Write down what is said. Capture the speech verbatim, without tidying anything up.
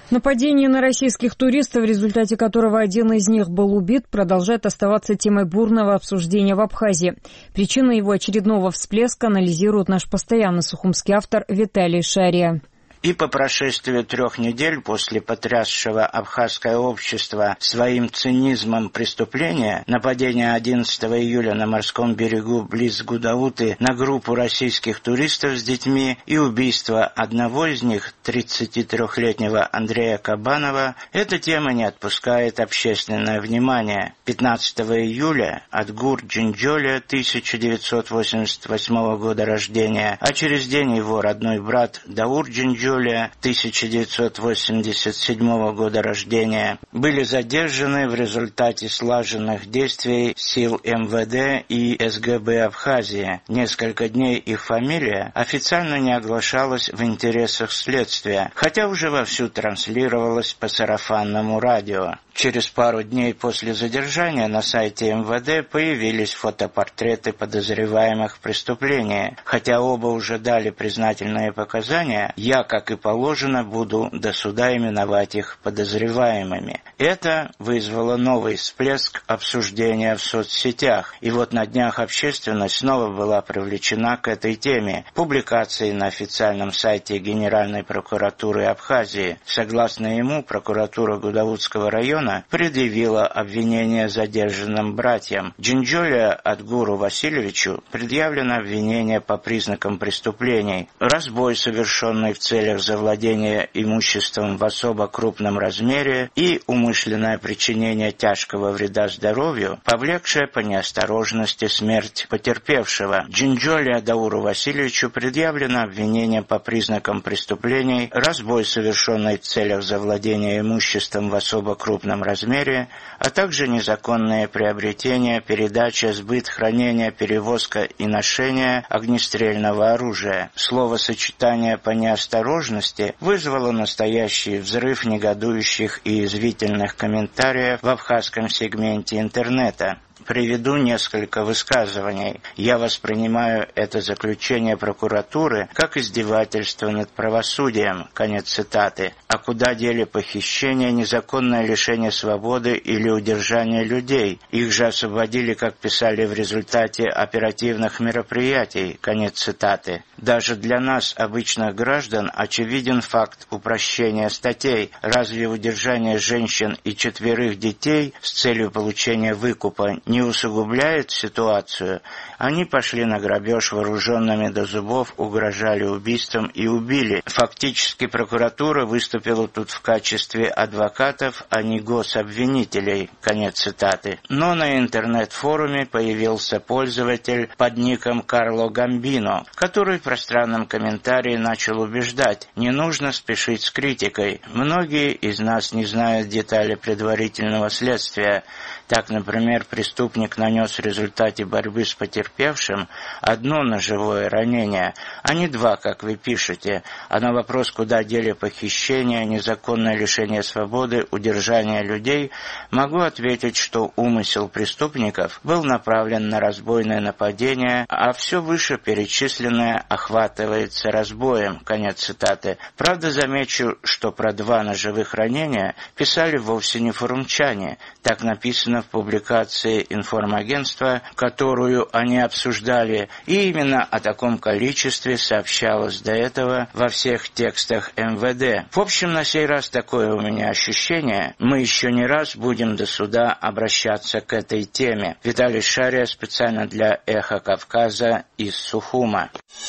Нападение на российских туристов, в результате которого один из них был убит, продолжает оставаться темой бурного обсуждения в Абхазии. Причины его очередного всплеска анализирует наш постоянный сухумский автор Виталий Шария. И по прошествии трех недель после потрясшего абхазское общество своим цинизмом преступления, нападения одиннадцатого июля на морском берегу близ Гудауты на группу российских туристов с детьми и убийство одного из них, тридцатитрёхлетнего Андрея Кабанова, эта тема не отпускает общественное внимание. пятнадцатого июля Адгур Джинджоли, тысяча девятьсот восемьдесят восьмого года рождения, а через день его родной брат Даур Джинджоли, тысяча девятьсот восемьдесят седьмого года рождения, были задержаны в результате слаженных действий сил эм вэ дэ и эс гэ бэ Абхазии. Несколько дней их фамилия официально не оглашалась в интересах следствия, хотя уже вовсю транслировалась по сарафанному радио. Через пару дней после задержания на сайте эм вэ дэ появились фотопортреты подозреваемых в преступлении. Хотя оба уже дали признательные показания, я, как и положено, буду до суда именовать их подозреваемыми. Это вызвало новый всплеск обсуждения в соцсетях. И вот на днях общественность снова была привлечена к этой теме публикацией на официальном сайте Генеральной прокуратуры Абхазии. Согласно ему, прокуратура Гудаутского района предъявила обвинение задержанным братьям. Джинджоли Адгуру Васильевичу предъявлено обвинение по признакам преступлений: разбой, совершенный в целях завладения имуществом в особо крупном размере, и умышленное причинение тяжкого вреда здоровью, повлекшее по неосторожности смерть потерпевшего. Джинджоли Адауру Васильевичу предъявлено обвинение по признакам преступлений: разбой, совершенный в целях завладения имуществом в особо крупном размере, а также незаконное приобретение, передача, сбыт, хранение, перевозка и ношение огнестрельного оружия. Словосочетание по неосторожности вызвало настоящий взрыв негодующих и язвительных комментариев в абхазском сегменте интернета. Приведу несколько высказываний. Я воспринимаю это заключение прокуратуры как издевательство над правосудием. Конец цитаты. А куда дели похищение, незаконное лишение свободы или удержание людей? Их же освободили, как писали, в результате оперативных мероприятий. Конец цитаты. Даже для нас, обычных граждан, очевиден факт упрощения статей. Разве удержание женщин и четверых детей с целью получения выкупа не усугубляет ситуацию? Они пошли на грабеж вооруженными до зубов, угрожали убийством и убили. Фактически прокуратура выступила тут в качестве адвокатов, а не гособвинителей. Конец цитаты. Но на интернет-форуме появился пользователь под ником Карло Гамбино, который в пространном комментарии начал убеждать: не нужно спешить с критикой. Многие из нас не знают детали предварительного следствия. Так, например, преступник нанес в результате борьбы с потерпевшим одно ножевое ранение, а не два, как вы пишете. А на вопрос, куда дели похищение, незаконное лишение свободы, удержание людей, могу ответить, что умысел преступников был направлен на разбойное нападение, а все вышеперечисленное охватывается разбоем. Конец цитаты. Правда, замечу, что про два ножевых ранения писали вовсе не форумчане. Так написано в публикации информагентства, которую они обсуждали, и именно о таком количестве сообщалось до этого во всех текстах эм вэ дэ. В общем, на сей раз такое у меня ощущение: мы еще не раз будем до суда обращаться к этой теме. Виталий Шария специально для «Эхо Кавказа» из Сухума.